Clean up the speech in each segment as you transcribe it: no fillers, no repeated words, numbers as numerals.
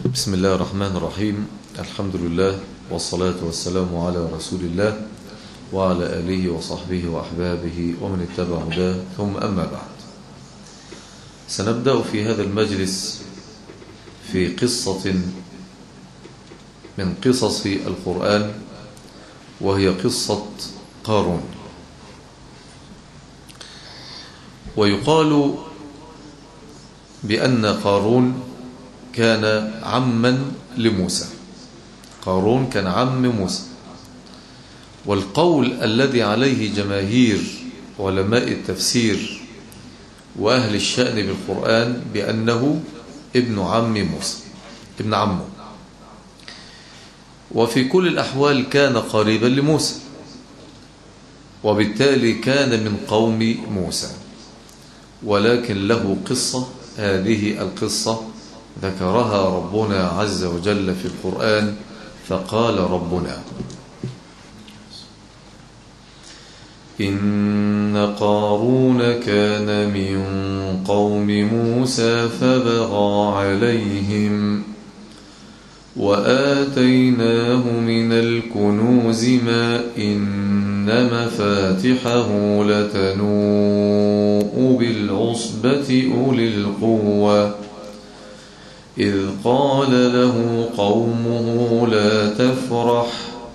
بسم الله الرحمن الرحيم. الحمد لله والصلاة والسلام على رسول الله وعلى آله وصحبه وأحبابه ومن اتبع هداه، ثم أما بعد. سنبدأ في هذا المجلس في قصة من قصص القرآن، وهي قصة قارون. ويقال بأن قارون كان عما لموسى. قارون كان عم موسى، والقول الذي عليه جماهير علماء التفسير وأهل الشأن بالقرآن بأنه ابن عم موسى، ابن عمه، وفي كل الأحوال كان قريبا لموسى، وبالتالي كان من قوم موسى، ولكن له قصة. هذه القصة ذكرها ربنا عز وجل في القرآن، فقال ربنا: إن قارون كان من قوم موسى فبغى عليهم وآتيناه من الكنوز ما إن مفاتحه لتنوء بالعصبة أولي القوة إذ قال له قومه لا تفرح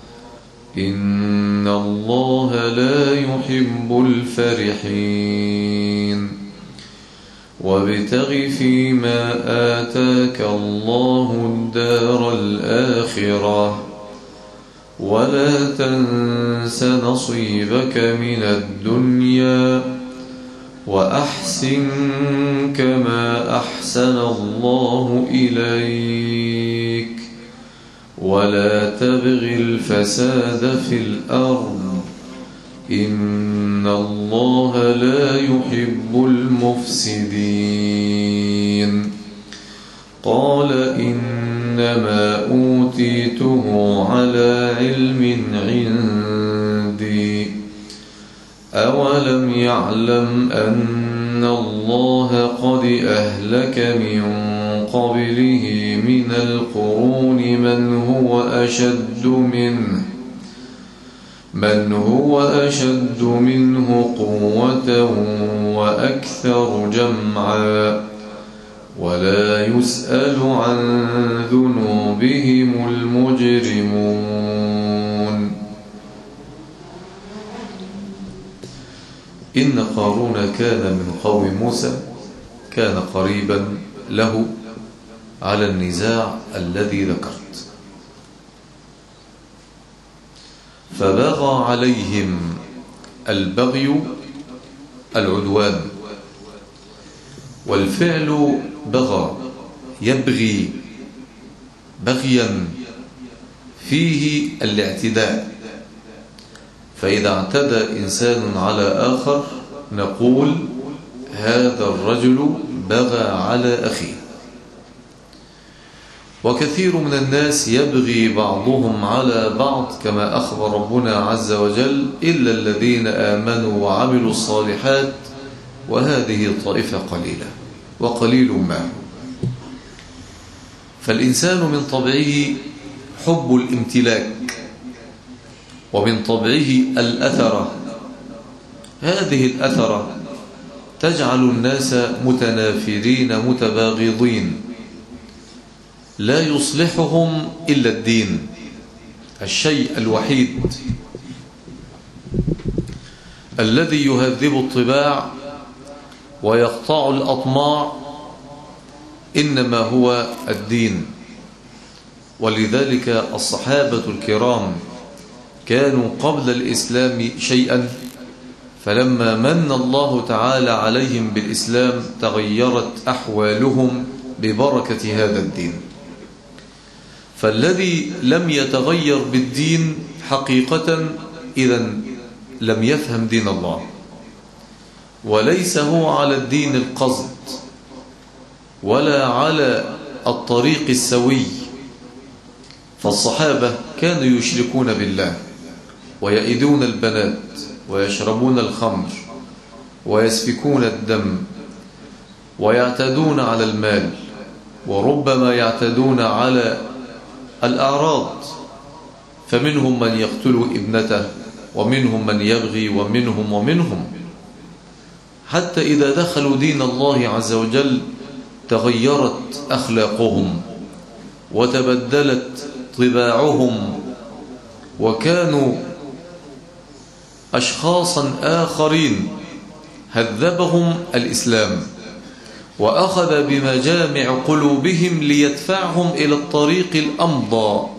إن الله لا يحب الفرحين وابتغ فيما آتاك الله الدار الآخرة ولا تنس نصيبك من الدنيا وأحسن كما أحسن الله إليك ولا تبغ الفساد في الأرض إن الله لا يحب المفسدين. قال إنما أوتيته على علم عندي أولم يعلم أن الله قد أهلك من قبله من القرون من هو أشد منه قوة وأكثر جمعا ولا يسأل عن ذنوبهم المجرمون. إن قارون كان من قوم موسى، كان قريبا له على النزاع الذي ذكرت. فبغى عليهم. البغي العدوان، والفعل بغى يبغي بغيا فيه الاعتداء، فإذا اعتدى إنسان على آخر نقول هذا الرجل بغى على أخيه. وكثير من الناس يبغي بعضهم على بعض كما أخبر ربنا عز وجل إلا الذين آمنوا وعملوا الصالحات وهذه طائفة قليلة وقليل ما. فالإنسان من طبعه حب الامتلاك، ومن طبعه الأثرة. هذه الأثرة تجعل الناس متنافرين متباغضين، لا يصلحهم إلا الدين، الشيء الوحيد الذي يهذب الطباع ويقطع الأطماع إنما هو الدين. ولذلك الصحابة الكرام كانوا قبل الإسلام شيئا، فلما من الله تعالى عليهم بالإسلام تغيرت أحوالهم ببركة هذا الدين. فالذي لم يتغير بالدين حقيقة إذن لم يفهم دين الله، وليس هو على الدين القصد ولا على الطريق السوي. فالصحابة كانوا يشركون بالله ويئدون البنات ويشربون الخمر ويسفكون الدم ويعتدون على المال وربما يعتدون على الأعراض، فمنهم من يقتل ابنته، ومنهم من يبغي، ومنهم حتى إذا دخلوا دين الله عز وجل تغيرت أخلاقهم وتبدلت طباعهم، وكانوا أشخاصا آخرين هذبهم الإسلام وأخذ بمجامع قلوبهم ليدفعهم إلى الطريق الأمضى،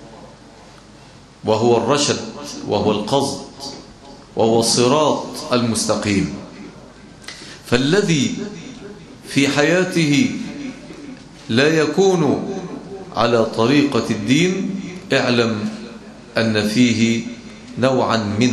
وهو الرشد، وهو القصد، وهو الصراط المستقيم. فالذي في حياته لا يكون على طريقة الدين اعلم أن فيه نوعا من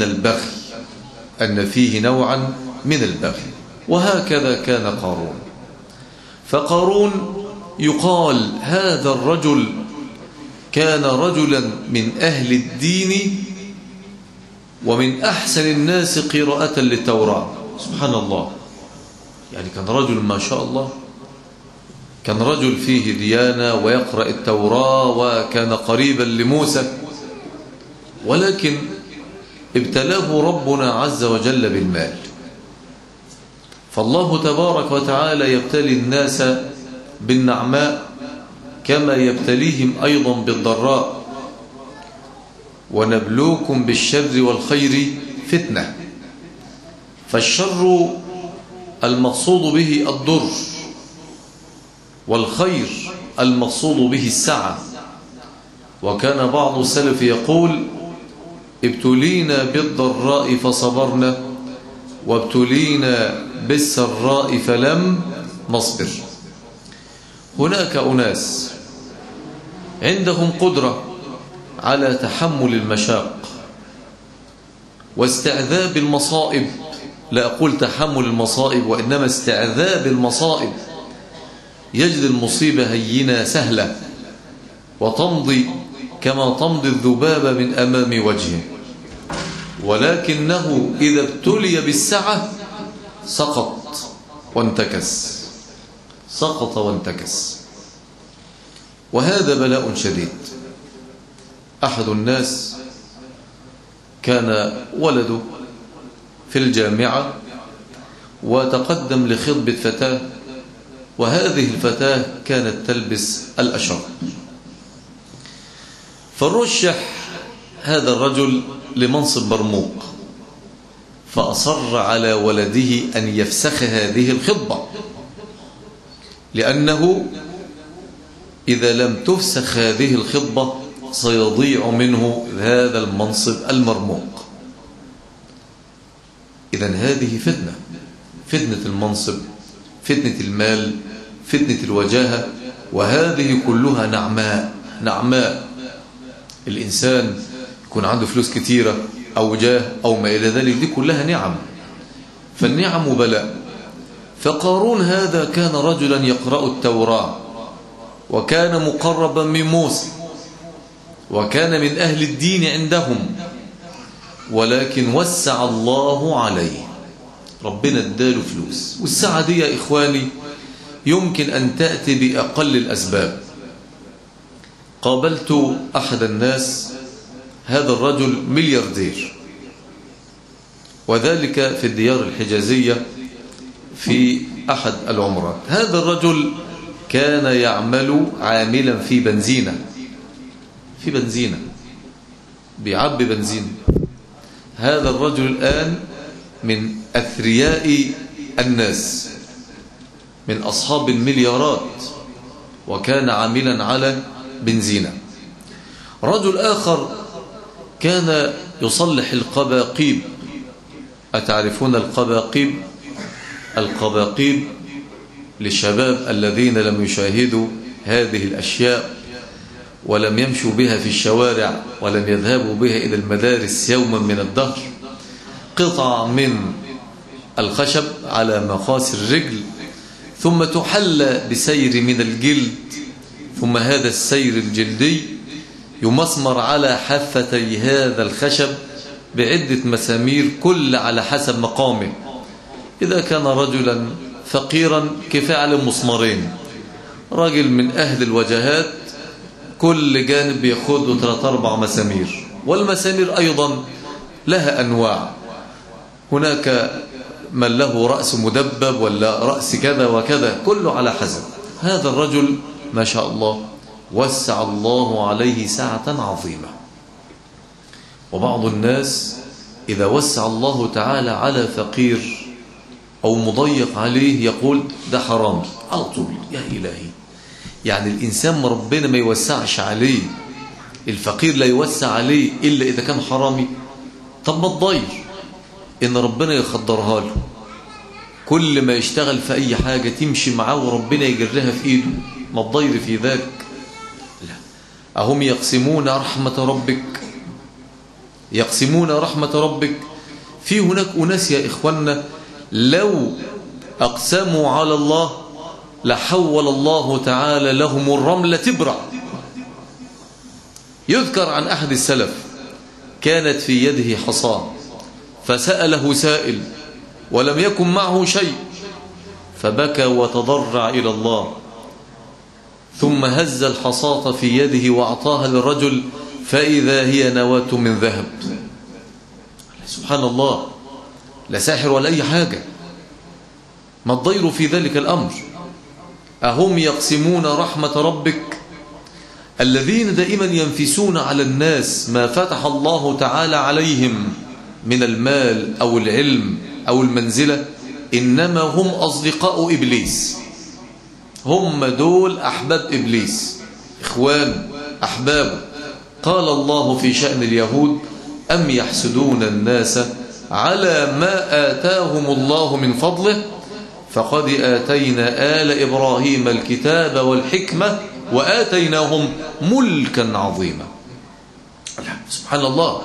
البغي، وهكذا كان قارون. فقارون يقال هذا الرجل كان رجلا من أهل الدين ومن أحسن الناس قراءة للتوراة. سبحان الله، يعني كان رجل ما شاء الله، كان رجل فيه ديانة ويقرأ التوراة وكان قريبا لموسى، ولكن ابتلاه ربنا عز وجل بالمال. فالله تبارك وتعالى يبتلي الناس بالنعماء كما يبتليهم أيضا بالضراء، ونبلوكم بالشر والخير فتنة. فالشر المقصود به الضر، والخير المقصود به السعة. وكان بعض السلف يقول ابتلينا بالضراء فصبرنا، وابتلينا بالسراء فلم نصبر. هناك أناس عندهم قدرة على تحمل المشاق واستعذاب المصائب، لا أقول تحمل المصائب وإنما استعذاب المصائب. يجد المصيبة هينة سهلة وتمضي كما تمضي الذبابة من أمام وجهه، ولكنه إذا ابتلي بالسعة سقط وانتكس. وهذا بلاء شديد. أحد الناس كان ولده في الجامعة وتقدم لخطبة فتاة، وهذه الفتاة كانت تلبس الأشرب. فرشح هذا الرجل لمنصب مرموق، فأصر على ولده أن يفسخ هذه الخطبة، لأنه إذا لم تفسخ هذه الخطبة سيضيع منه هذا المنصب المرموق. إذن هذه فتنة المنصب، فتنة المال، فتنة الوجاهة، وهذه كلها نعماء. الإنسان يكون عنده فلوس كتيرة أو جاه أو ما إلى ذلك، دي كلها نعم، فالنعم بلاء. فقارون هذا كان رجلا يقرأ التوراة، وكان مقربا من موسى، وكان من أهل الدين عندهم، ولكن وسع الله عليه، ربنا اداله فلوس. والسعة دي يا إخواني يمكن أن تأتي بأقل الأسباب. قابلت أحد الناس، هذا الرجل ملياردير، وذلك في الديار الحجازية في أحد العمرات. هذا الرجل كان يعمل عاملا في بنزينة بيعبي بنزين. هذا الرجل الآن من أثرياء الناس، من أصحاب المليارات، وكان عاملا على بنزينة. رجل آخر كان يصلح القباقيب. أتعرفون القباقيب؟ القباقيب للشباب الذين لم يشاهدوا هذه الأشياء ولم يمشوا بها في الشوارع ولم يذهبوا بها إلى المدارس يوما من الدهر. قطع من الخشب على مقاس الرجل، ثم تحلى بسير من الجلد، ثم هذا السير الجلدي يمسمر على حافتي هذا الخشب بعدة مسامير، كل على حسب مقامه. إذا كان رجلا فقيرا كفاية على مسمارين، راجل من أهل الوجهات، كل جانب ياخده 3-4 مسامير، والمسامير أيضا لها أنواع، هناك من له رأس مدبب ولا رأس كذا وكذا، كله على حسب. هذا الرجل ما شاء الله وسع الله عليه سعة عظيمة. وبعض الناس إذا وسع الله تعالى على فقير أو مضيق عليه يقول ده حرام على طول. يا إلهي، يعني الإنسان ربنا ما يوسعش عليه، الفقير لا يوسع عليه إلا إذا كان حرامي. طب ما تضير إن ربنا يخدرها له، كل ما يشتغل في أي حاجة تمشي معاه وربنا يجرها في إيده، ما تضير في ذلك. لا، أهم يقسمون رحمة ربك، يقسمون رحمة ربك. في هناك أناس يا إخوانا لو أقسموا على الله لحول الله تعالى لهم الرمل تبرع. يذكر عن أحد السلف كانت في يده حصاة، فسأله سائل ولم يكن معه شيء، فبكى وتضرع إلى الله، ثم هز الحصاة في يده وأعطاها للرجل، فإذا هي نواة من ذهب. سبحان الله، لا ساحر ولا أي حاجة، ما تضيروا في ذلك الأمر. أهم يقسمون رحمة ربك؟ الذين دائما ينفسون على الناس ما فتح الله تعالى عليهم من المال أو العلم أو المنزلة، إنما هم أصدقاء إبليس، هم دول أحباب إبليس، إخوان أحبابه. قال الله في شأن اليهود: أم يحسدون الناس على ما آتاهم الله من فضله فقد آتينا آل إبراهيم الكتاب والحكمة وآتيناهم ملكا عظيما. سبحان الله.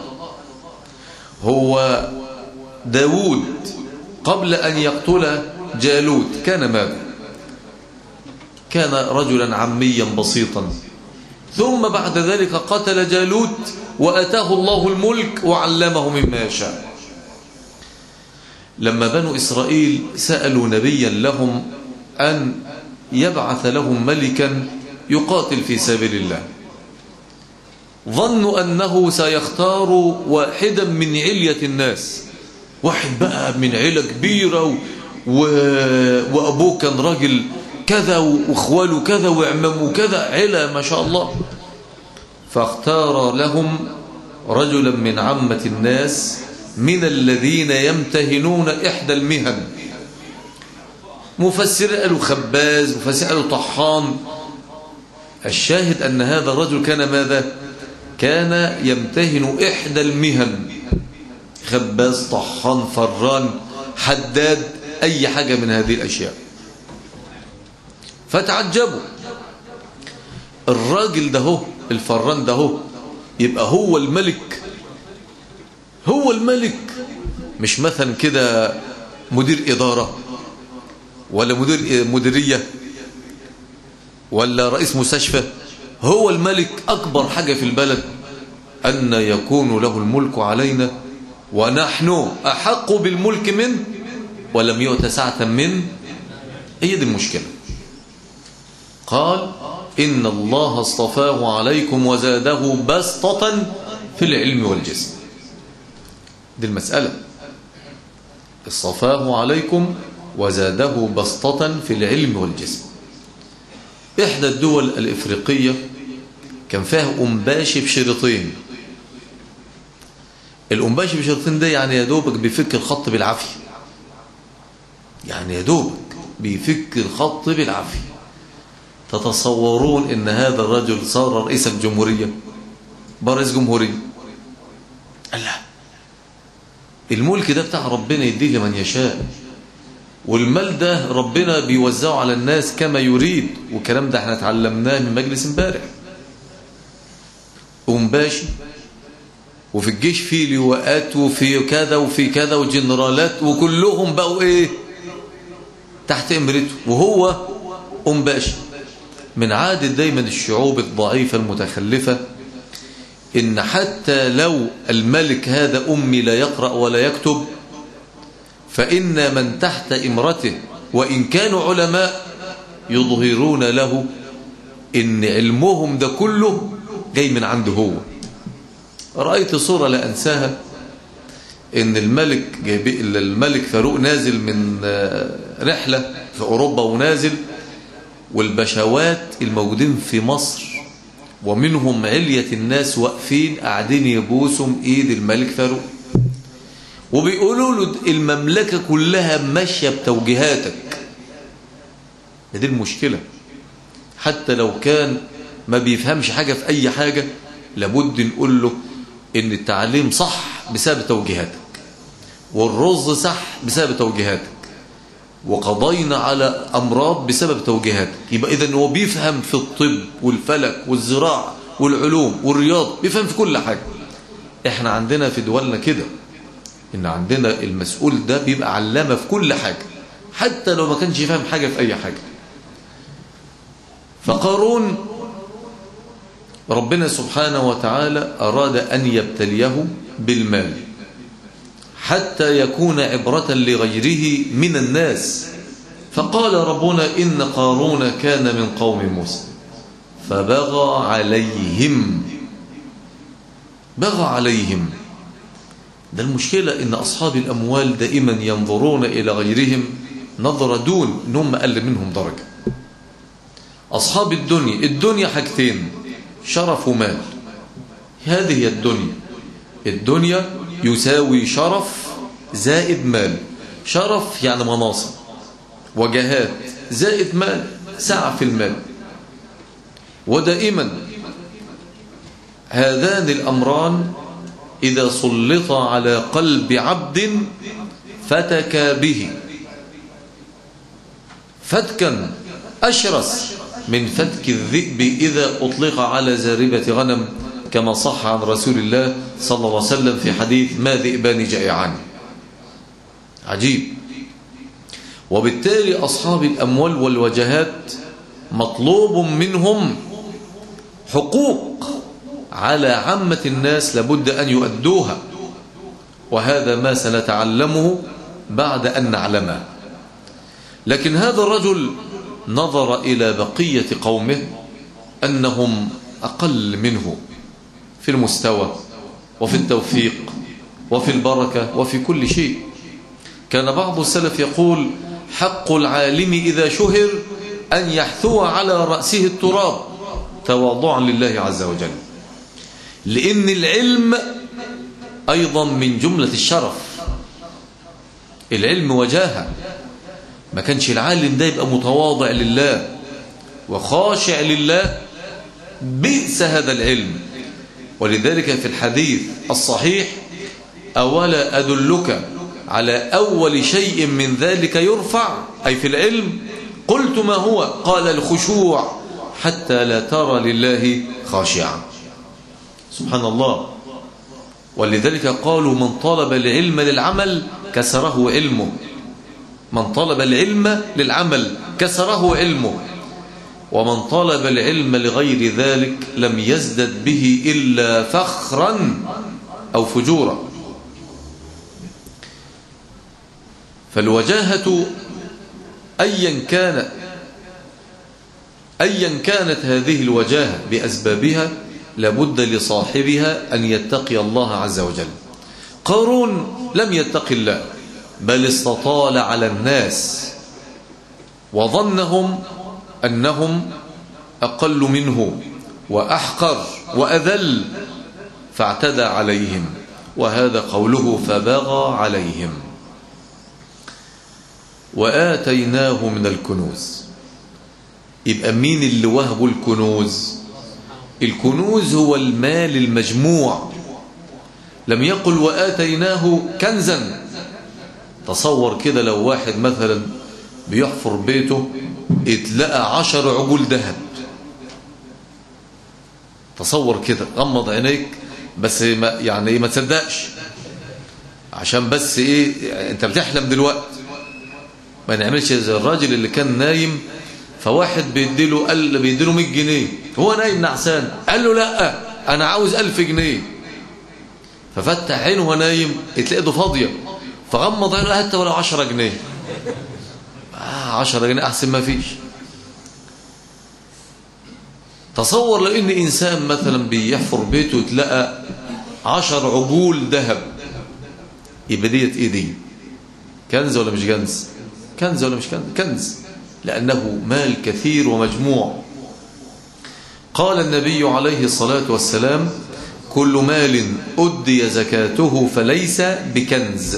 هو داود قبل أن يقتل جالوت كان ماذا؟ كان رجلا عميا بسيطا، ثم بعد ذلك قتل جالوت وأتاه الله الملك وعلمه مما يشاء. لما بنو إسرائيل سألوا نبيا لهم أن يبعث لهم ملكا يقاتل في سبيل الله، ظنوا أنه سيختار واحدا من علية الناس، واحد بقى من عيلة كبيرة وأبوه كان راجل كذا وإخواله كذا وعمامه كذا، عيلة ما شاء الله. فاختار لهم رجلا من عامة الناس من الذين يمتهنون إحدى المهن. مفسر قالوا خباز، مفسر قالوا طحان. الشاهد أن هذا الرجل كان ماذا؟ كان يمتهن إحدى المهن، خباز، طحان، فران، حداد، أي حاجة من هذه الأشياء. فتعجبوا، الراجل ده الفران ده يبقى هو الملك، هو الملك، مش مثلا كده مدير إدارة ولا مديرية ولا رئيس مستشفى، هو الملك، أكبر حاجة في البلد. أن يكون له الملك علينا ونحن أحق بالملك منه ولم يؤت سعة منه. هي دي المشكلة. قال: إن الله اصطفاه عليكم وزاده بسطة في العلم والجسم. دي المسألة، اصطفاه عليكم وزاده بسطة في العلم والجسم. إحدى الدول الإفريقية كان فيها أنباشي بشريطين. الأنباشي بشريطين ده يعني يا دوبك بيفك الخط بالعافية، يعني يا دوبك بيفك الخط بالعافية. تتصورون إن هذا الرجل صار رئيس الجمهورية، رئيس جمهورية؟ الله، الملك ده بتاع ربنا يديه لمن يشاء، والمال ده ربنا بيوزعه على الناس كما يريد، والكلام ده احنا اتعلمناه من مجلس امبارح. أنباشي، وفي الجيش فيه لواءات وفي كذا وفي كذا وجنرالات، وكلهم بقوا ايه؟ تحت امرته، وهو أنباشي. من عادة دايما الشعوب الضعيفة المتخلفة إن حتى لو الملك هذا أمي لا يقرأ ولا يكتب، فإن من تحت إمرته وإن كانوا علماء يظهرون له إن علمهم ده كله جاي من عنده هو. رأيت صورة لا أنساها، إن الملك فاروق نازل من رحلة في أوروبا ونازل، والبشوات الموجودين في مصر ومنهم علية الناس واقفين قاعدين يبوسوا إيد الملك فاروق، وبيقولوا له المملكة كلها ماشية بتوجيهاتك. دي المشكلة، حتى لو كان ما بيفهمش حاجة في أي حاجة لابد نقول له إن التعليم صح بسبب توجيهاتك، والرز صح بسبب توجيهاتك، وقضينا على أمراض بسبب توجيهاتك. يبقى إذن هو بيفهم في الطب والفلك والزراعة والعلوم والرياض، بيفهم في كل حاجة. إحنا عندنا في دولنا كده، إن عندنا المسؤول ده بيبقى علامة في كل حاجة حتى لو ما كانش يفهم حاجة في أي حاجة. فقارون ربنا سبحانه وتعالى أراد أن يبتليه بالمال حتى يكون عبرة لغيره من الناس. فقال ربنا إن قارون كان من قوم موسى فبغى عليهم. بغى عليهم. ده المشكلة إن أصحاب الأموال دائما ينظرون إلى غيرهم نظرة دون، إنهم أقل منهم درجة. أصحاب الدنيا حاجتين، شرف ومال. هذه هي الدنيا. الدنيا يساوي شرف زائد مال. شرف يعني مناصب وجهات، زائد مال سعة في المال. ودائما هذان الأمران إذا سلط على قلب عبد فتك به فتكا أشرس من فتك الذئب إذا أطلق على زاربة غنم، كما صح عن رسول الله صلى الله عليه وسلم في حديث ما ذئبان جائعان. عجيب. وبالتالي أصحاب الأموال والوجهات مطلوب منهم حقوق على عامة الناس لابد أن يؤدوها، وهذا ما سنتعلمه بعد أن نعلمه. لكن هذا الرجل نظر إلى بقية قومه أنهم أقل منه في المستوى وفي التوفيق وفي البركة وفي كل شيء. كان بعض السلف يقول حق العالم إذا شهر أن يحثو على رأسه التراب تواضعا لله عز وجل، لأن العلم أيضا من جملة الشرف. العلم وجاهة. ما كانش العالم ده يبقى متواضع لله وخاشع لله، بئس هذا العلم. ولذلك في الحديث الصحيح أولا أدلك على أول شيء من ذلك يرفع، أي في العلم. قلت ما هو؟ قال الخشوع حتى لا ترى لله خاشعا. سبحان الله. ولذلك قالوا من طلب العلم للعمل كسره علمه. من طلب العلم للعمل كسره علمه، ومن طلب العلم لغير ذلك لم يزدد به إلا فخرا أو فجورا. فالوجاهة أيا كانت هذه الوجاهة بأسبابها لابد لصاحبها أن يتقي الله عز وجل. قارون لم يتقي الله، بل استطال على الناس وظنهم أنهم أقل منه وأحقر وأذل، فاعتدى عليهم، وهذا قوله فبغى عليهم. وآتيناه من الكنوز. يبقى مين اللي وهبوا الكنوز؟ الكنوز هو المال المجموع. لم يقل وآتيناه كنزا. تصور كده لو واحد مثلا بيحفر بيته اتلقى 10 عجول ذهب. تصور كده، غمض عينيك بس ما تصدقش، عشان بس ايه انت بتحلم دلوقتي. ما نعملش زي الراجل اللي كان نايم فواحد بيديله 100 جنيه، هو نايم نعسان، قال له لا انا عاوز 1000 جنيه. ففتح عينه وهو نايم تلاقي ايده فاضيه، فغمض عينه حتى ولو 10 جنيه. 10 جنيه احسن ما فيش. تصور لو ان انسان مثلا بيحفر بيته وتلقى 10 عجول ذهب، يبقى ديت ايه دي؟ كنز ولا مش كنز؟ كنز ولا مش كنز؟ كنز، لأنه مال كثير ومجموع. قال النبي عليه الصلاة والسلام: كل مال أدي زكاته فليس بكنز.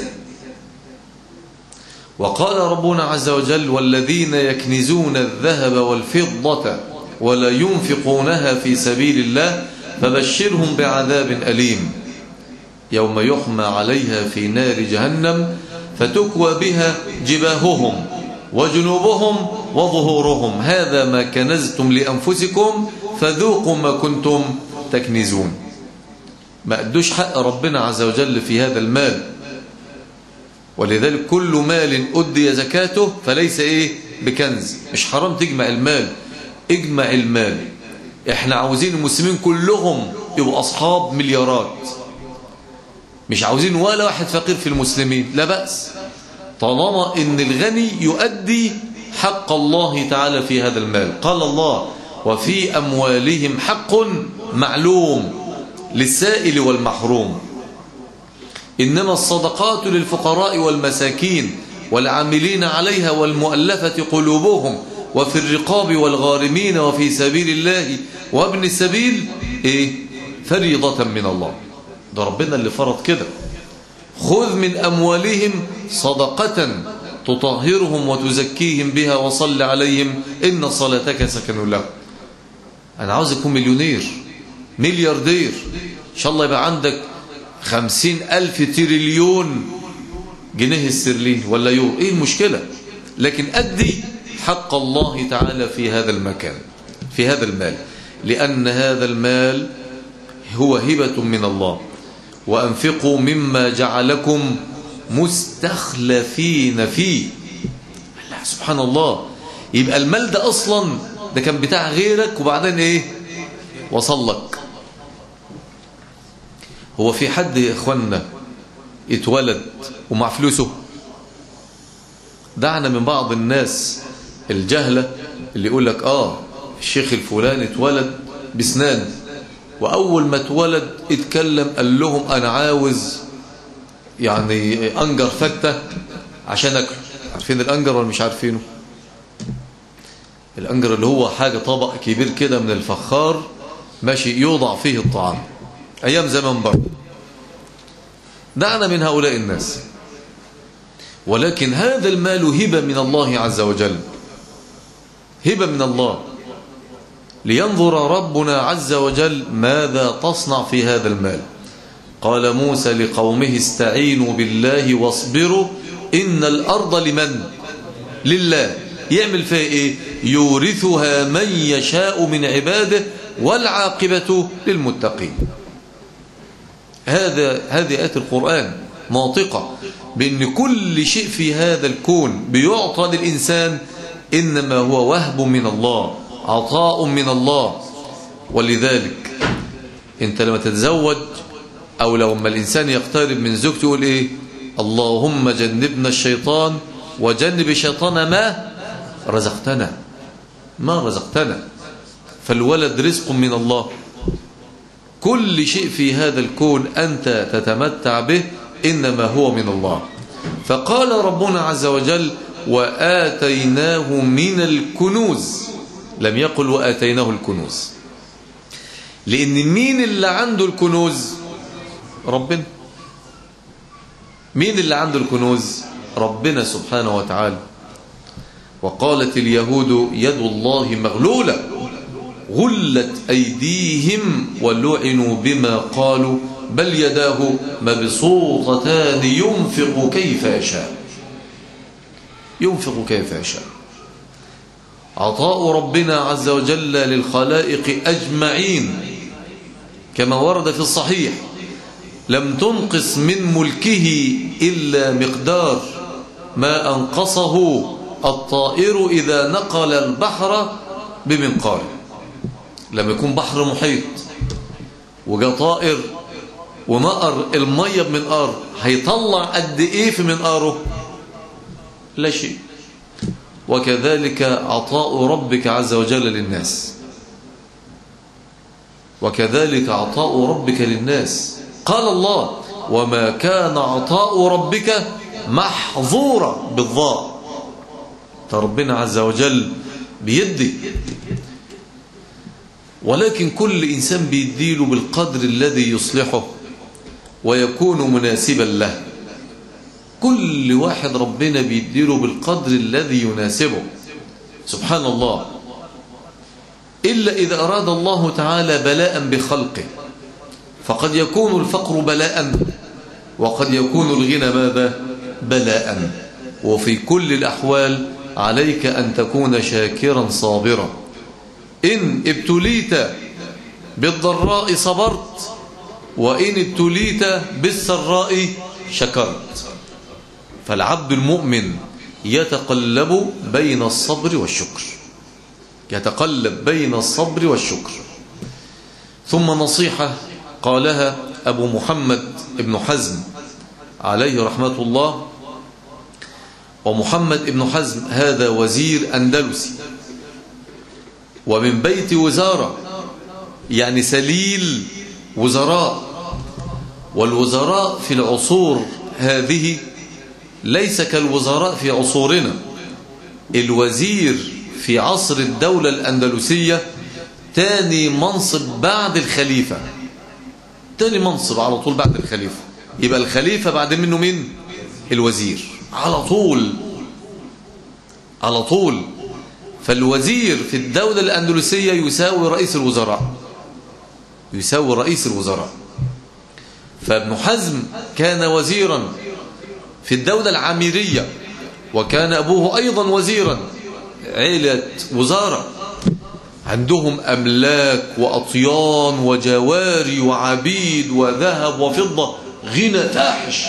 وقال ربنا عز وجل: والذين يكنزون الذهب والفضة ولا ينفقونها في سبيل الله فبشرهم بعذاب أليم يوم يحمى عليها في نار جهنم فتكوى بها جباههم وجنوبهم وظهورهم هذا ما كنزتم لأنفسكم فذوقوا ما كنتم تكنزون. ما أدوش حق ربنا عز وجل في هذا المال، ولذلك كل مال أدي زكاته فليس إيه؟ بكنز. مش حرام تجمع المال، اجمع المال. احنا عاوزين المسلمين كلهم يبقوا أصحاب مليارات، مش عاوزين ولا واحد فقير في المسلمين، لا بأس، طالما ان الغني يؤدي حق الله تعالى في هذا المال. قال الله: وفي أموالهم حق معلوم للسائل والمحروم إنما الصدقات للفقراء والمساكين والعاملين عليها والمؤلفة قلوبهم وفي الرقاب والغارمين وفي سبيل الله وابن السبيل فريضة من الله. ده ربنا اللي فرض كده: خذ من أموالهم صدقة تطهرهم وتزكيهم بها وصل عليهم إن صلاتك سكن لهم. أنا عاوز أكون مليونير، ملياردير، إن شاء الله يبقى عندك 50,000 تريليون جنيه استرليني ولا يورو، إيه المشكلة؟ لكن أدي حق الله تعالى في هذا المكان، في هذا المال، لأن هذا المال هو هبة من الله. وأنفقوا مما جعلكم مستخلفين فيه. الله سبحان الله، يبقى المال ده أصلا ده كان بتاع غيرك وبعدين إيه؟ وصل لك. هو في حد يا إخوانا اتولد ومع فلوسه؟ دعنا من بعض الناس الجهلة اللي يقول لك الشيخ الفلاني اتولد بسنان، وأول ما اتولد اتكلم قال لهم أنا عاوز يعني أنجر فتة عشان أكله. عارفين الأنجر ولا مش عارفينه؟ الأنجر اللي هو حاجة طبق كبير كده من الفخار ماشي يوضع فيه الطعام أيام زمان برضه. دعنا من هؤلاء الناس، ولكن هذا المال هبة من الله عز وجل، هبة من الله، لينظر ربنا عز وجل ماذا تصنع في هذا المال. قال موسى لقومه: استعينوا بالله واصبروا إن الأرض لمن؟ لله. يعمل فيها إيه؟ يورثها من يشاء من عباده والعاقبة للمتقين. هذه آيات القرآن ناطقة بأن كل شيء في هذا الكون بيعطى للإنسان إنما هو وهب من الله، عطاء من الله. ولذلك انت لما تتزوج او لما الانسان يقترب من زوجته يقول ايه؟ اللهم جنبنا الشيطان وجنب الشيطان ما رزقتنا، ما رزقتنا. فالولد رزق من الله. كل شيء في هذا الكون أنت تتمتع به إنما هو من الله. فقال ربنا عز وجل: وآتيناه من الكنوز. لم يقل وآتيناه الكنوز، لأن مين اللي عنده الكنوز؟ ربنا. مين اللي عنده الكنوز؟ ربنا سبحانه وتعالى. وقالت اليهود يد الله مغلولة غلت أيديهم ولعنوا بما قالوا بل يداه مبسوطتان ينفق كيف يشاء. ينفق كيف يشاء. عطاء ربنا عز وجل للخلائق أجمعين كما ورد في الصحيح: لم تنقص من ملكه إلا مقدار ما أنقصه الطائر إذا نقل البحر بمنقاره. لما يكون بحر محيط وجاء طائر ونقر المية بمنقاره، هيطلع قد إيه في منقاره؟ لا شيء. وكذلك عطاء ربك عز وجل للناس. وكذلك عطاء ربك للناس. قال الله: وما كان عطاء ربك محظورا بالضاء. ربنا عز وجل بيدي، ولكن كل إنسان بيديله بالقدر الذي يصلحه ويكون مناسبا له. كل واحد ربنا بيديله بالقدر الذي يناسبه، سبحان الله. إلا إذا أراد الله تعالى بلاء بخلقه، فقد يكون الفقر بلاء، وقد يكون الغنى ماذا؟ بلاء. وفي كل الأحوال عليك أن تكون شاكرا صابرا. إن ابتليت بالضراء صبرت، وإن ابتليت بالسراء شكرت. فالعبد المؤمن يتقلب بين الصبر والشكر، يتقلب بين الصبر والشكر. ثم نصيحة قالها أبو محمد ابن حزم عليه رحمة الله. ومحمد ابن حزم هذا وزير أندلسي، ومن بيت وزارة، يعني سليل وزراء. والوزراء في العصور هذه ليس كالوزراء في عصورنا. الوزير في عصر الدولة الأندلسية تاني منصب بعد الخليفة، تاني منصب على طول بعد الخليفة. يبقى الخليفة بعد منه مين؟ الوزير، على طول على طول. فالوزير في الدولة الأندلسية يساوي رئيس الوزراء، يساوي رئيس الوزراء. فابن حزم كان وزيرا في الدولة العامرية، وكان أبوه أيضا وزيرا، عيلة وزارة، عندهم أملاك وأطيان وجواري وعبيد وذهب وفضة، غنى فاحش.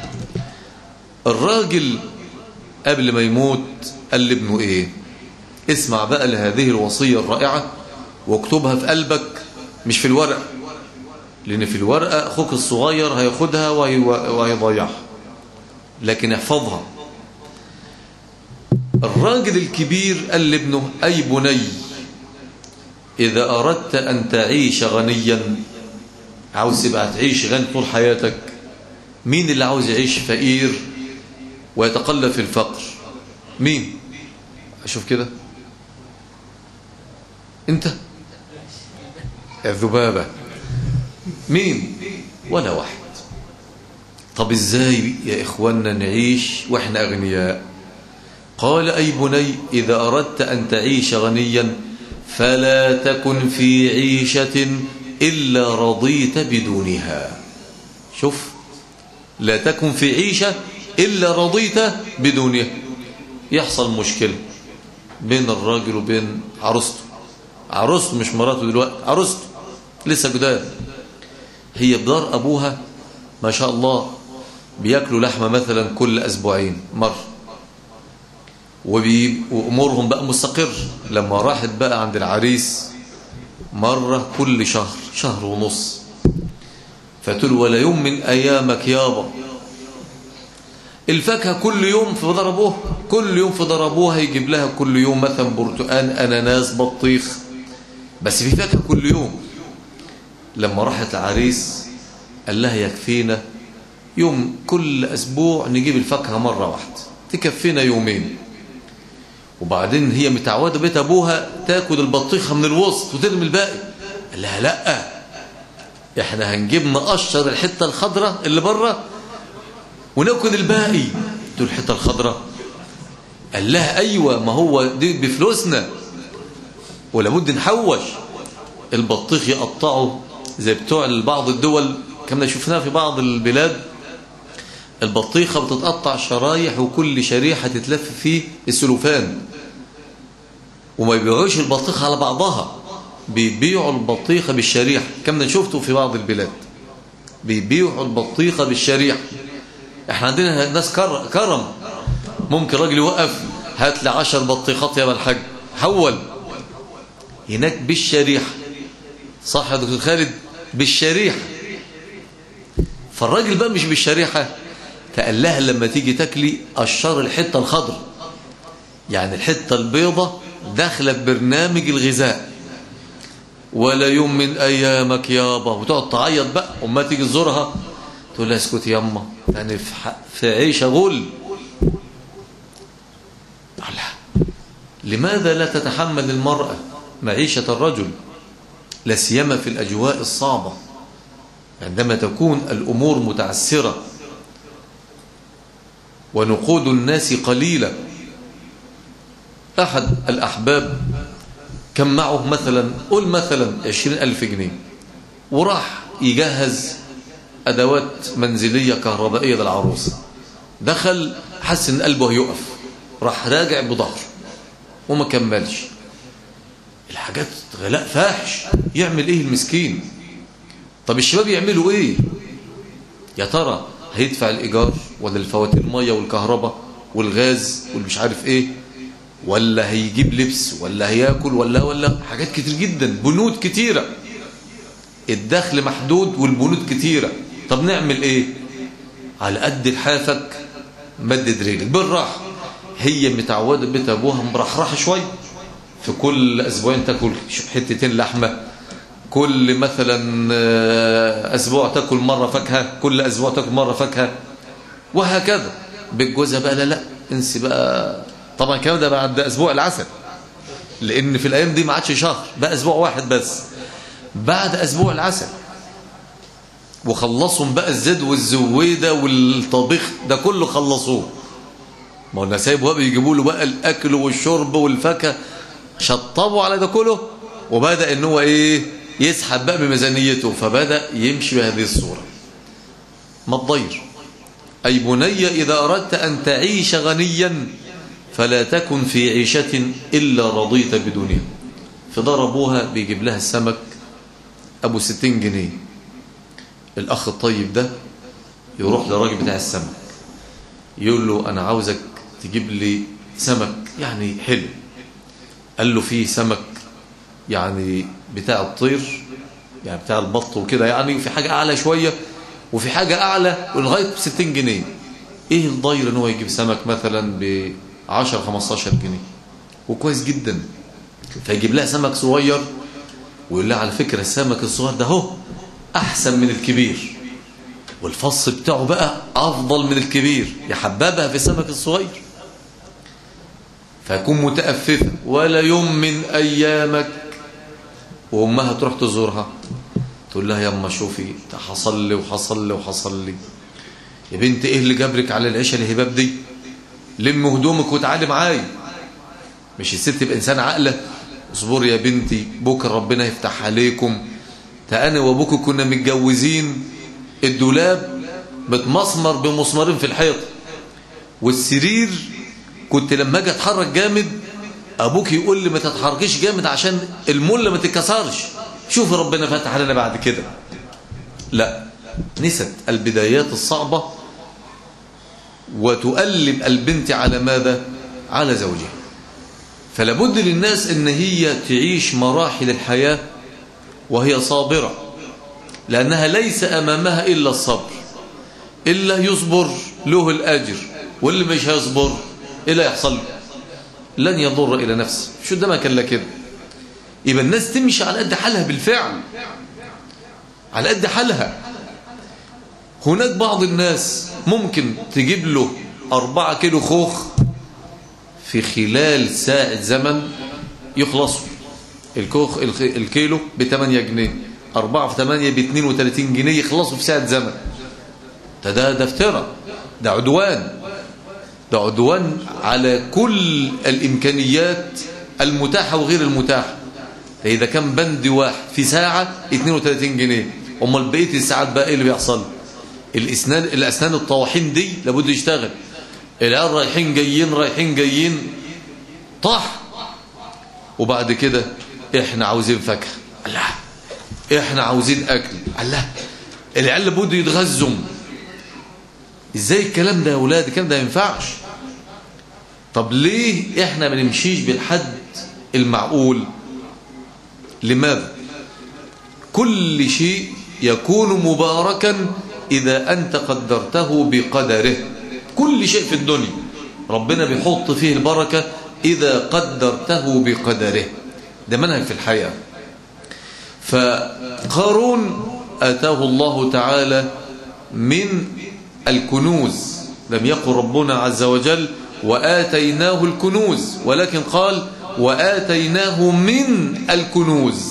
الراجل قبل ما يموت قال لابنه إيه؟ اسمع بقى لهذه الوصية الرائعة واكتبها في قلبك، مش في الورقة، لأن في الورقة أخوك الصغير هياخدها وهيضيعها، لكن احفظها. الراجل الكبير قال لابنه: أي بني، إذا أردت أن تعيش غنيا، عاوز تبقى تعيش غني طول حياتك. مين اللي عاوز يعيش فقير ويتقلب في الفقر؟ مين؟ أشوف كده، أنت الذبابة. مين؟ ولا واحد. طب إزاي يا إخواننا نعيش وإحنا أغنياء؟ قال: أي بني، إذا أردت أن تعيش غنيا فلا تكن في عيشة إلا رضيت بدونها. شوف، لا تكن في عيشة إلا رضيت بدونها. يحصل مشكلة بين الراجل وبين عروسته، عروسته مش مراته دلوقتي، عروسته لسه جداد، هي بدار أبوها ما شاء الله بياكلوا لحمة مثلا كل أسبوعين مرة، وأمورهم بقى مستقر. لما راحت بقى عند العريس مرة كل شهر، شهر ونص، فتقول: ولا يوم من أيامك يابا الفاكهة كل يوم في دار أبوها، كل يوم في دار أبوها يجيب لها كل يوم مثلا برتقان، أناناس، بطيخ، بس في فاكهة كل يوم. لما راحت العريس قال لها: يكفينا يوم كل أسبوع نجيب الفاكهة مرة واحدة، تكفينا يومين. وبعدين هي متعودة بيت أبوها تاكل البطيخة من الوسط وترمي الباقي. قال لها: لا، احنا هنجيب نقشر الحتة الخضراء اللي بره وناكل الباقي. تقول الحتة الخضراء؟ قال لها: أيوة، ما هو دي بفلوسنا ولابد نحوش. البطيخ يقطعه زي بتوع بعض الدول، كما شفناها في بعض البلاد، البطيخة بتتقطع شرايح وكل شريحة تتلف فيه السلوفان، وما يبيعوش البطيخة على بعضها، بيبيعوا البطيخة بالشريحة، كما شفته في بعض البلاد بيبيعوا البطيخة بالشريحة. احنا عندنا ناس كرم، ممكن راجل يوقف: هات لي 10 بطيخات يا الحاج، حول. هناك بالشريحة، صح يا دكتور خالد؟ بالشريحة. فالراجل بقى مش بالشريحة، فقال لها: لما تيجي تاكلي قشر الحتة الخضراء، يعني الحتة البيضة داخلة ببرنامج الغذاء، ولا يوم من أيامك يابا، وتقعد تعيط بقى، وما تيجي تزورها تقول لها اسكت ياما يعني في عيشة غل. لماذا لا تتحمل المرأة معيشة الرجل، لا سيما في الأجواء الصعبة عندما تكون الأمور متعسرة ونقود الناس قليلة؟ أحد الأحباب كان معه مثلا قول مثلا 20,000 جنيه، وراح يجهز أدوات منزلية كهربائية للعروسة. دخل حس إن قلبه هيقف، راح راجع بظهره وما كملش. الحاجات غلاء فاحش، يعمل إيه المسكين؟ طب الشباب يعملوا إيه؟ يا ترى هيدفع الإيجار ولا الفواتير المية والكهرباء والغاز والمش عارف إيه، ولا هيجيب لبس، ولا هياكل، ولا حاجات كتير جدا، بنود كتيرة، الدخل محدود والبنود كتيرة. طب نعمل ايه؟ على قد لحافك مدد رجلك بالراحة. هي متعودة بيت ابوها مرحرحة شوية، في كل اسبوعين تاكل حتتين لحمة، كل مثلا اسبوع تاكل مرة فاكهة، كل اسبوع تاكل مرة فاكهة، وهكذا. بالجوزة بقى لا انسي بقى. طبعا الكلام ده بعد اسبوع العسل، لان في الايام دي ما عادش شهر، بقى اسبوع واحد بس. بعد اسبوع العسل وخلصهم بقى الزيت والزويده والطبيخ ده كله خلصوه. ما هو النسايب بقى بيجيبوا له بقى الاكل والشرب والفاكهه، شطبوا على ده كله، وبدا ان هو ايه يسحب بقى بميزانيته، فبدا يمشي بهذه الصوره. ما تضير. اي بني اذا اردت ان تعيش غنيا فلا تكن في عيشه الا رضيت بدنيا. في دار ابوها بيجيب لها السمك ابو 60 جنيه. الاخ الطيب ده يروح للراجل بتاع السمك يقول له انا عاوزك تجيب لي سمك يعني حلو. قال له في سمك يعني بتاع الطير، يعني بتاع البط وكده، يعني في حاجه اعلى شويه وفي حاجه اعلى ولغايه 60 جنيه. ايه الضير ان هو يجيب سمك مثلا ب 10 15 جنيه وكويس جدا؟ فيجيب لها سمك صغير ويقول لها على فكره السمك الصغير ده هو احسن من الكبير، والفص بتاعه بقى افضل من الكبير، يحببها في السمك الصغير. فيكون متأففة. ولا يوم من ايامك وامها تروح تزورها تقول لها يا اما شوفي حصل لي وحصل لي وحصل لي. يا بنت ايه اللي جابرك على العيشه الهباب دي؟ لم هدومك وتعالي معايا. مش الست تبقى انسان عاقله؟ اصبر يا بنتي بكره ربنا يفتح عليكم. انا وابوك كنا متجوزين، الدولاب متمسمر بمسمارين في الحيط، والسرير كنت لما اجي اتحرك جامد ابوك يقول لي ما تتحركيش جامد عشان المله ما تتكسرش. شوف ربنا فتح علينا بعد كده. لا، نست البدايات الصعبه وتؤلم البنت على ماذا؟ على زوجها. فلابد للناس ان هي تعيش مراحل الحياه وهي صابرة، لأنها ليس أمامها إلا الصبر. إلا يصبر له الأجر، واللي مش هيصبر إلا يحصل لن يضر إلى نفسه. شو ده ما كان لك كده. يبقى الناس تمشي على قد حالها بالفعل، على قد حالها. هناك بعض الناس ممكن تجيب له 4 كيلو خوخ في خلال ساعة زمن يخلصوا. الكيلو ب8 جنيه، 4 في 8 ب32 جنيه، يخلصوا في ساعة زمن. ده افتراء، ده عدوان، ده عدوان على كل الإمكانيات المتاحة وغير المتاحة. إذا كان بند واحد في ساعة 32 جنيه، أمال بقية الساعات بقى إيه اللي بيحصل؟ الأسنان الطواحين دي لابد يشتغل. العيال رايحين جايين رايحين جايين طاح. وبعد كده احنا عاوزين فاكهه، الله، احنا عاوزين اكل، الله، العيال لابد يتغذوا. ازاي الكلام ده يا اولاد؟ الكلام ده ما ينفعش. طب ليه احنا ما نمشيش بالحد المعقول؟ لماذا؟ كل شيء يكون مباركا اذا انت قدرته بقدره. كل شيء في الدنيا ربنا بيحط فيه البركه اذا قدرته بقدره. ده منهج في الحياة. فقارون آتاه الله تعالى من الكنوز، لم يقل ربنا عز وجل وآتيناه الكنوز، ولكن قال وآتيناه من الكنوز.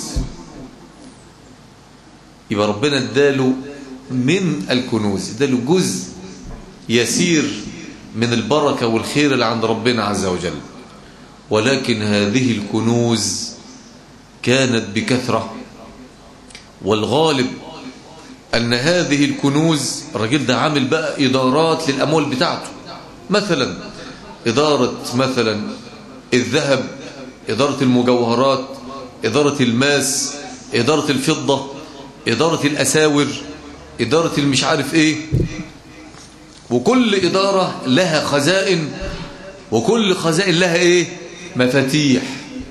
يبقى ربنا اداله من الكنوز، اداله جزء يسير من البركة والخير اللي عند ربنا عز وجل. ولكن هذه الكنوز كانت بكثرة، والغالب أن هذه الكنوز الرجل ده عامل بقى إدارات للأموال بتاعته، مثلا إدارة مثلا الذهب، إدارة المجوهرات، إدارة الماس، إدارة الفضة، إدارة الأساور، إدارة المش عارف إيه. وكل إدارة لها خزائن، وكل خزائن لها إيه؟ مفاتيح.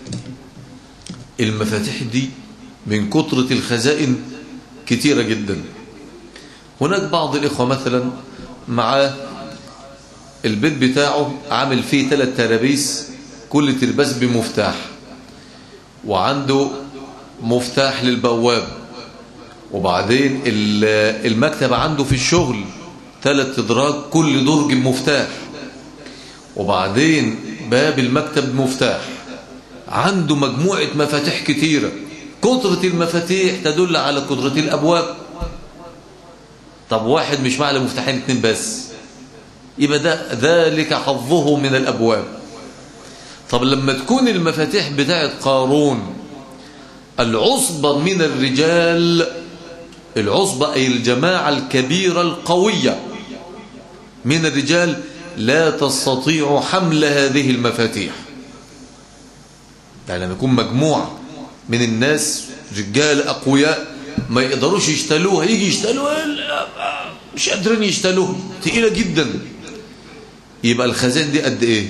المفاتيح دي من كترة الخزائن كتيرة جدا. هناك بعض الإخوة مثلا مع البيت بتاعه عامل فيه 3 ترابيس، كل ترباس بمفتاح، وعنده مفتاح للبواب، وبعدين المكتب عنده في الشغل 3 أدراج كل درج بمفتاح، وبعدين باب المكتب مفتاح، عنده مجموعة مفاتيح كتيرة. كثرة المفاتيح تدل على كثرة الأبواب. طب واحد مش معه مفتاحين 2 بس، يبقى ده ذلك حظه من الأبواب. طب لما تكون المفاتيح بتاعت قارون العصبة من الرجال، العصبة أي الجماعة الكبيرة القوية من الرجال، لا تستطيع حمل هذه المفاتيح. يعني لما يكون مجموعة من الناس رجال أقوياء ما يقدروش يشتلوها، يجي يشتلوها مش قادرين يشتلوها، تقيلة جدا. يبقى الخزين دي قد ايه؟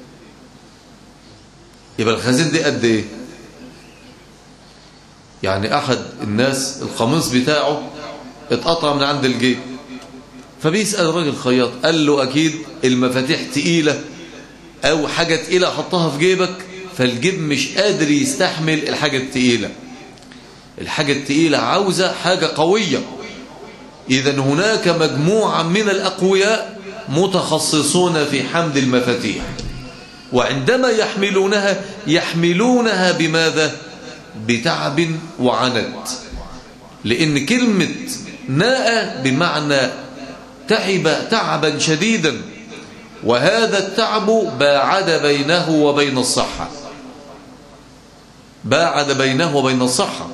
يبقى الخزين دي قد ايه؟ يعني احد الناس القميص بتاعه اتقطع من عند الجيب، فبيسأل الراجل الخياط، قال له اكيد المفاتيح تقيلة او حاجة تقيلة حطها في جيبك، فالجيب مش قادر يستحمل الحاجة التقيلة. الحاجة التقيلة عاوزة حاجة قوية. إذن هناك مجموعة من الأقوياء متخصصون في حمل المفاتيح، وعندما يحملونها بماذا؟ بتعب وعنت. لأن كلمة ناء بمعنى تعب تعبا شديدا، وهذا التعب باعد بينه وبين الصحة، باعد بينه وبين الصحة.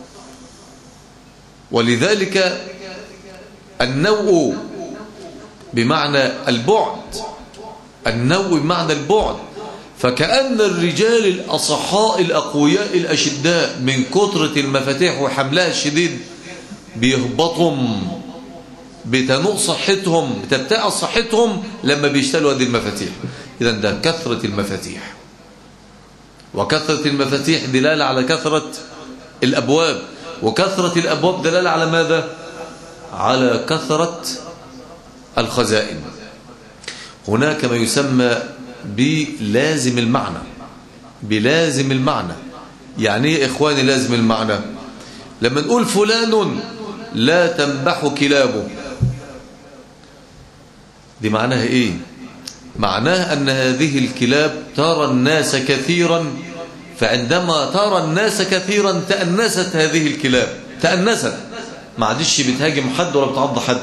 ولذلك النوء بمعنى البعد، النوء بمعنى البعد. فكأن الرجال الأصحاء الأقوياء الأشداء من كثرة المفاتيح وحملها الشديد بيهبطهم، بتنوء صحتهم، بتبتعد صحتهم لما بيشتلوا هذه المفاتيح. إذن ده كثرة المفاتيح، وكثرة المفاتيح دلالة على كثرة الأبواب، وكثرة الأبواب دلالة على ماذا؟ على كثرة الخزائن. هناك ما يسمى بلازم المعنى، بلازم المعنى. يعني ايه إخواني لازم المعنى؟ لما نقول فلان لا تنبح كلابه، دي معناها ايه؟ معناها أن هذه الكلاب ترى الناس كثيرا، فعندما ترى الناس كثيرا تأنست هذه الكلاب، تأنست، ما عادش بتهاجم حد ولا بتعض حد.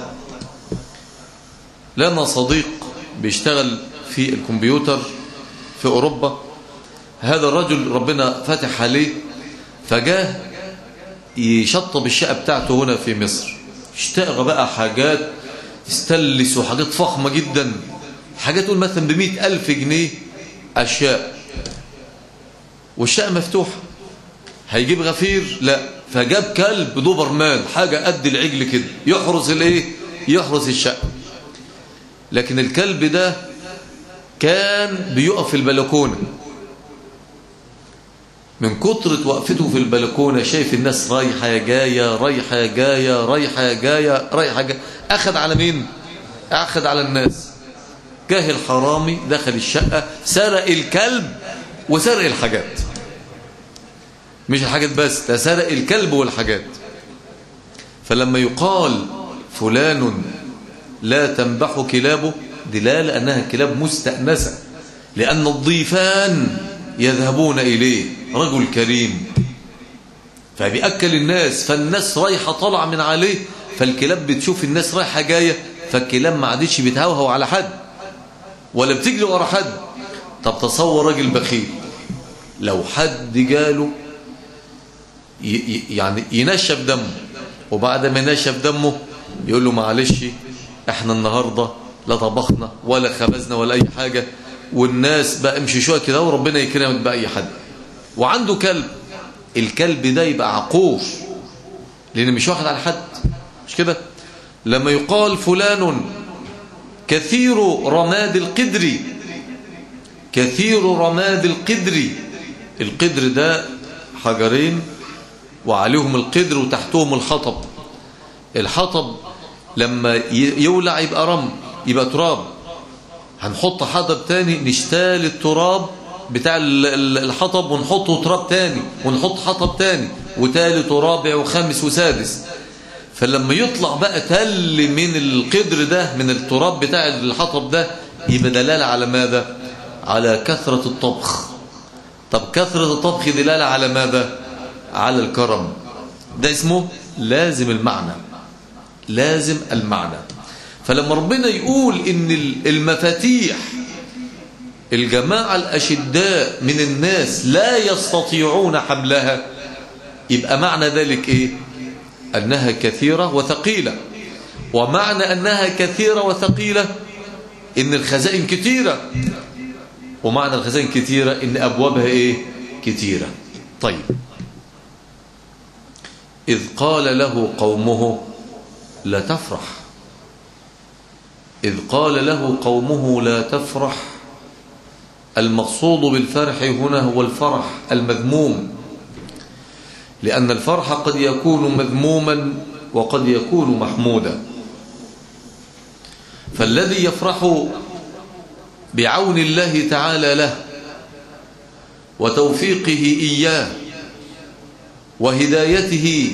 لنا صديق بيشتغل في الكمبيوتر في أوروبا، هذا الرجل ربنا فتح عليه، فجاه يشطب الشقة بتاعته هنا في مصر، اشتغل بقى حاجات استلس وحاجات فخمة جدا، حاجات تقول مثلا ب100,000 جنيه أشياء، والشقة مفتوحة. هيجيب غفير؟ لا، فجاب كلب دوبرمان حاجة قد العجل كده يحرس الايه؟ يحرس الشقة. لكن الكلب ده كان بيقف في البلكونة، من كترة وقفته في البلكونة شايف الناس رايحة جاية رايحة جاية رايحة جاية رايحة جاية، أخذ على مين؟ أخذ على الناس. جاه الحرامي دخل الشقة، سرق الكلب وسرق الحاجات. مش الحاجات بس، ده سرق الكلب والحاجات. فلما يقال فلان لا تنبح كلابه، دلالة أنها كلاب مستأنسة، لأن الضيفان يذهبون إليه، رجل كريم فبيأكل الناس، فالناس رايحة طالعة من عليه، فالكلاب بتشوف الناس رايحة جاية، فالكلاب ما عادتش بتهوهو على حد ولا بتجري ورا حد. طب تصور راجل بخيل، لو حد جاله يعني ينشف دمه، وبعد ما ينشف دمه يقول له معلش احنا النهاردة لا طبخنا ولا خبزنا ولا اي حاجة، والناس بقى امشي شوية كده وربنا يكرمك بأي حد، وعنده كلب، الكلب ده يبقى عقور لأنه مش واخد على حد، مش كده؟ لما يقال فلان كثير رماد القدر، كثير رماد القدر، القدر ده حجرين وعليهم القدر وتحتهم الحطب، الحطب لما يولع يبقى رمل، يبقى تراب، هنحط حطب تاني نشتال التراب بتاع الحطب ونحطه تراب تاني، ونحط حطب تاني وتالت ورابع وخامس وسادس. فلما يطلع بقى تل من القدر ده، من التراب بتاع الحطب ده، يبقى دلالة على ماذا؟ على كثرة الطبخ. طب كثرة الطبخ دلالة على ماذا؟ على الكرم. ده اسمه لازم المعنى، لازم المعنى. فلما ربنا يقول إن المفاتيح الجماعة الأشداء من الناس لا يستطيعون حملها، يبقى معنى ذلك إيه؟ أنها كثيرة وثقيلة. ومعنى أنها كثيرة وثقيلة إن الخزائن كثيرة، ومعنى الخزائن كثيرة إن أبوابها إيه؟ كثيرة. طيب، إذ قال له قومه لا تفرح، إذ قال له قومه لا تفرح، المقصود بالفرح هنا هو الفرح المذموم، لأن الفرح قد يكون مذموما وقد يكون محمودا. فالذي يفرح بعون الله تعالى له وتوفيقه إياه وهدايته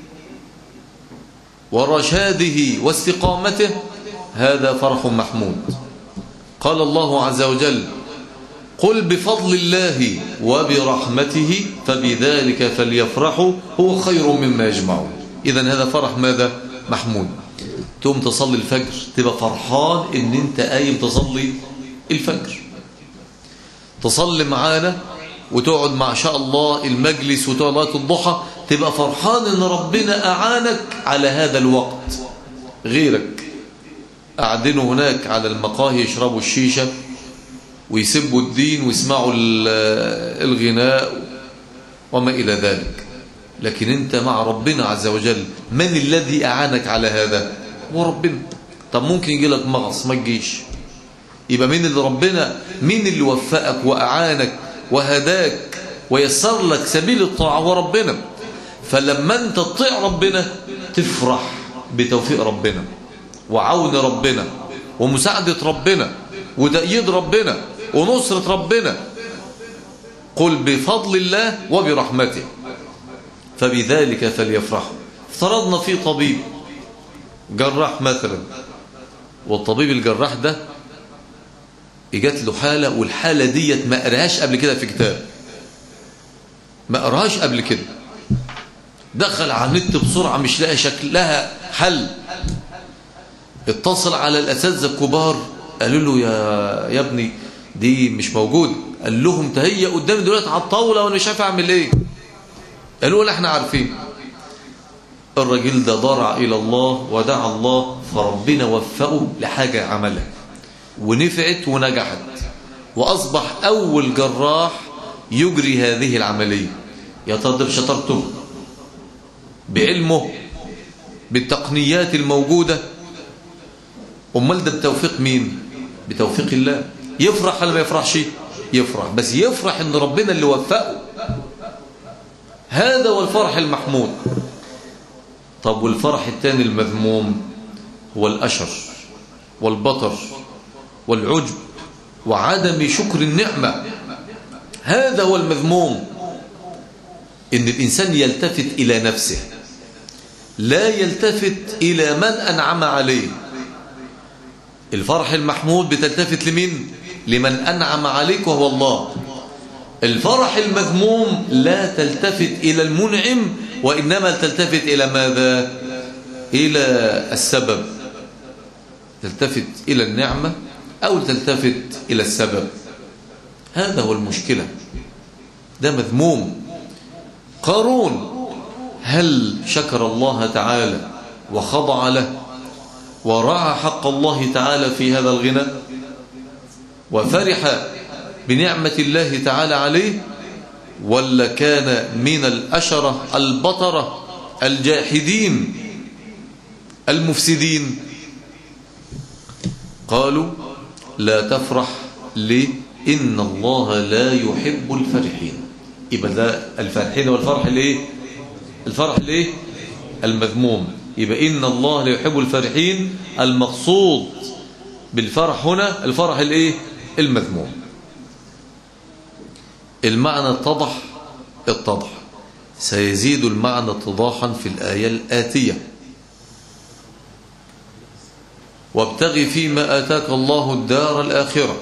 ورشاده واستقامته، هذا فرح محمود. قال الله عز وجل: قل بفضل الله وبرحمته فبذلك فليفرحوا هو خير مما يجمعون. إذن هذا فرح ماذا؟ محمود. تقوم تصلي الفجر تبقى فرحان إن أنت قايم تصلي الفجر، تصلي معانا وتقعد مع شاء الله المجلس وتقعد لغاية الضحى، تبقى فرحان إن ربنا أعانك على هذا الوقت. غيرك قاعدين هناك على المقاهي يشربوا الشيشة ويسبوا الدين ويسمعوا الغناء وما إلى ذلك، لكن أنت مع ربنا عز وجل. من الذي أعانك على هذا؟ هو ربنا. طب ممكن يجي لك مغص ما تجيش، يبقى مين اللي ربنا، مين اللي وفقك وأعانك وهداك ويسر لك سبيل الطاعة؟ هو ربنا. فلما أنت تطيع ربنا تفرح بتوفيق ربنا وعون ربنا ومساعدة ربنا وتأييد ربنا ونصرة ربنا. قل بفضل الله وبرحمته فبذلك فليفرحوا. افترضنا في طبيب جراح مثلا، والطبيب الجراح ده جات له حالة، والحالة ديت ما قراهاش قبل كده في كتاب، ما قراهاش قبل كده، دخل على النت بسرعة مش لاقي شكلها حل، اتصل على الأساتذة الكبار قالوا له يا ابني دي مش موجود. قال لهم تهيأ قدامي دلوقتي على الطاولة وانا مش عارف اعمل ايه. قالوا له احنا عارفين. الراجل ده ضرع الى الله ودعا الله، فربنا وفقه لحاجة عملها ونفعت ونجحت، واصبح اول جراح يجري هذه العملية. يا ترى ده بشطارته، بعلمه، بالتقنيات الموجودة؟ امال ده بتوفيق مين؟ بتوفيق الله. يفرح ولا ما يفرحش؟ يفرح، بس يفرح ان ربنا اللي وفقه. هذا هو الفرح المحمود. طب والفرح الثاني المذموم هو الأشر والبطر والعجب وعدم شكر النعمة، هذا هو المذموم. إن الإنسان يلتفت إلى نفسه، لا يلتفت إلى من أنعم عليه. الفرح المحمود بتلتفت لمين؟ لمن أنعم عليك وهو الله. الفرح المذموم لا تلتفت إلى المنعم، وإنما تلتفت إلى ماذا؟ إلى السبب. تلتفت إلى النعمة أو تلتفت إلى السبب. هذا هو المشكلة، ده مذموم. قارون هل شكر الله تعالى وخضع له ورعى حق الله تعالى في هذا الغنى وفرح بنعمة الله تعالى عليه، ولا كان من الأشرة البطرة الجاحدين المفسدين؟ قالوا لا تفرح ليه؟ إن الله لا يحب الفرحين. يبقى ده الفرحين والفرح ليه؟ الفرح ليه؟ المذموم. يبقى إن الله لا يحب الفرحين، المقصود بالفرح هنا الفرح الايه؟ المذموم. المعنى اتضح. سيزيد المعنى اتضاحا في الآية الآتية: وابتغ فيما آتاك الله الدار الآخرة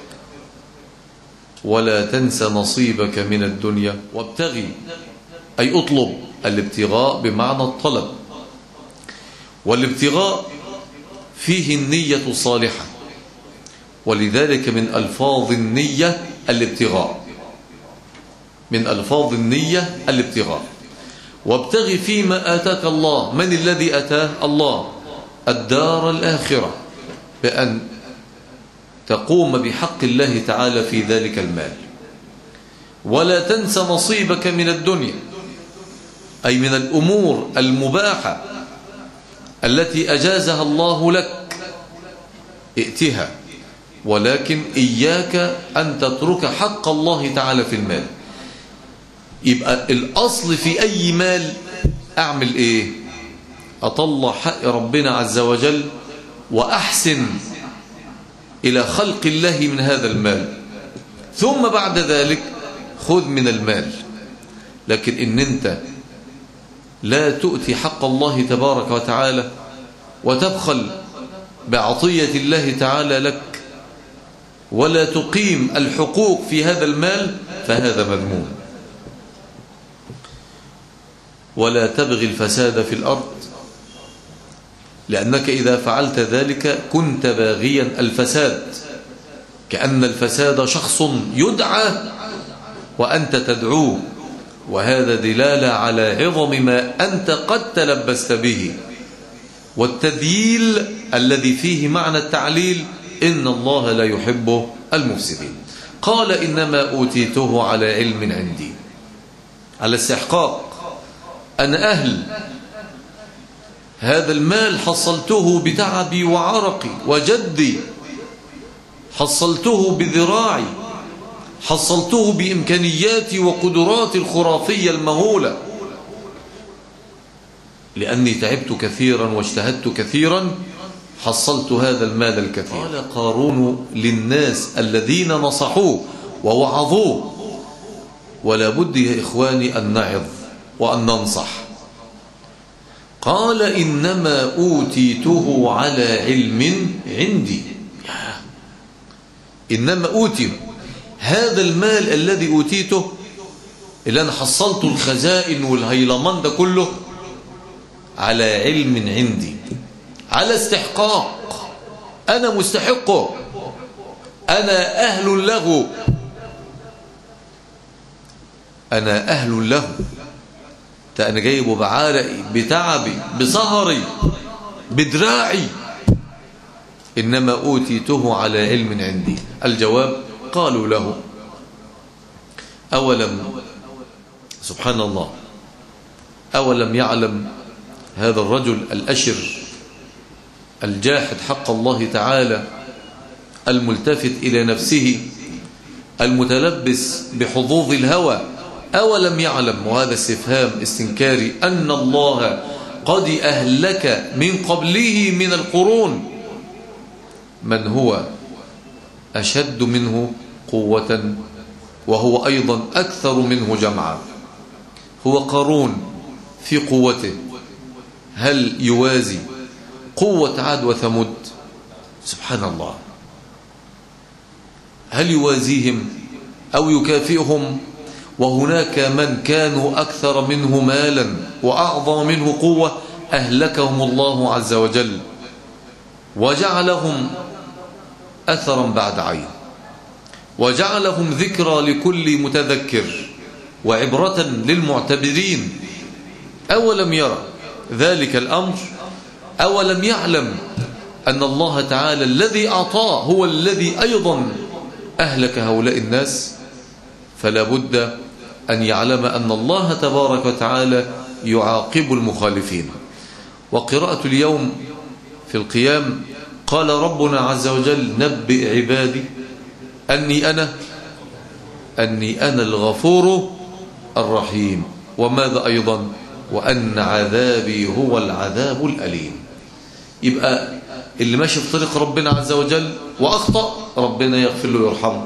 ولا تنس نصيبك من الدنيا. وابتغي أي اطلب، الابتغاء بمعنى الطلب، والابتغاء فيه النية الصالحة، ولذلك من ألفاظ النية الابتغاء، من ألفاظ النية الابتغاء. وابتغي فيما آتاك الله، من الذي أتاه؟ الله. الدار الآخرة، بأن تقوم بحق الله تعالى في ذلك المال. ولا تنس نصيبك من الدنيا، أي من الأمور المباحة التي أجازها الله لك ائتها، ولكن إياك أن تترك حق الله تعالى في المال. يبقى الأصل في أي مال أعمل إيه؟ أطلع حق ربنا عز وجل وأحسن إلى خلق الله من هذا المال، ثم بعد ذلك خذ من المال. لكن إن أنت لا تؤتي حق الله تبارك وتعالى وتبخل بعطية الله تعالى لك ولا تقيم الحقوق في هذا المال، فهذا مذموم. ولا تبغي الفساد في الأرض، لأنك إذا فعلت ذلك كنت باغيا الفساد، كأن الفساد شخص يدعى وأنت تدعوه، وهذا دلالة على عظم ما أنت قد تلبست به. والتذييل الذي فيه معنى التعليل: إن الله لا يحب المفسدين. قال إنما أوتيته على علم عندي، على استحقاق. أنا أهل هذا المال، حصلته بتعبي وعرقي وجدي، حصلته بذراعي، حصلته بإمكانياتي وقدراتي الخرافية المهولة، لأني تعبت كثيرا واجتهدت كثيرا حصلت هذا المال الكثير. قال قارون للناس الذين نصحوه ووعظوه: ولا بد يا إخواني أن نعظ وأن ننصح. قال إنما أوتيته على علم عندي. إنما أوتي هذا المال الذي أوتيته، اللي أنا حصلت الخزائن والهيلمان ده كله، على علم عندي، على استحقاق. أنا مستحقه، أنا أهل له، أنا أهل له. أنا جايبه بعرقي بتعبي بسهري بدراعي. إنما أوتيته على علم عندي. الجواب: قالوا له: سبحان الله، أولم يعلم هذا الرجل الأشر الجاحد حق الله تعالى، الملتفت إلى نفسه، المتلبس بحظوظ الهوى، أولم يعلم، وهذا استفهام استنكاري، أن الله قد أهلك من قبله من القرون من هو أشد منه قوة وهو أيضا أكثر منه جمعا. هو قارون في قوته هل يوازي قوة عاد وثمود؟ سبحان الله، هل يوازيهم أو يكافئهم؟ وهناك من كانوا أكثر منه مالا وأعظم منه قوة أهلكهم الله عز وجل وجعلهم أثرا بعد عين، وجعلهم ذكرى لكل متذكر وعبرة للمعتبرين. أولم يرى ذلك الأمر؟ أولم يعلم أن الله تعالى الذي أعطاه هو الذي أيضا أهلك هؤلاء الناس؟ فلا بد أن يعلم أن الله تبارك وتعالى يعاقب المخالفين. وقراءة اليوم في القيام قال ربنا عز وجل نبئ عبادي أني أنا الغفور الرحيم. وماذا أيضا؟ وأن عذابي هو العذاب الأليم. يبقى اللي ماشي في طريق ربنا عز وجل وأخطأ ربنا يغفر له ويرحمه،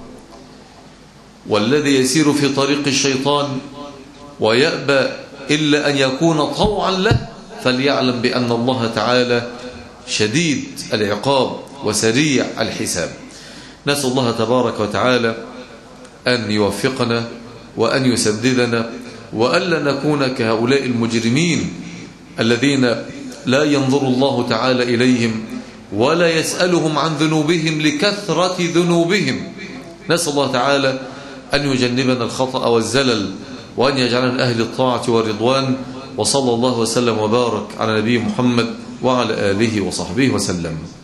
والذي يسير في طريق الشيطان ويأبى إلا أن يكون طوعا له فليعلم بأن الله تعالى شديد العقاب وسريع الحساب. نسأل الله تبارك وتعالى أن يوفقنا وأن يسددنا وألا نكون كهؤلاء المجرمين الذين لا ينظر الله تعالى إليهم ولا يسألهم عن ذنوبهم لكثرة ذنوبهم. نسأل الله تعالى أن يجنبنا الخطأ والزلل وأن يجعلنا من أهل الطاعة والرضوان. وصلى الله وسلم وبارك على نبي محمد وعلى آله وصحبه وسلم.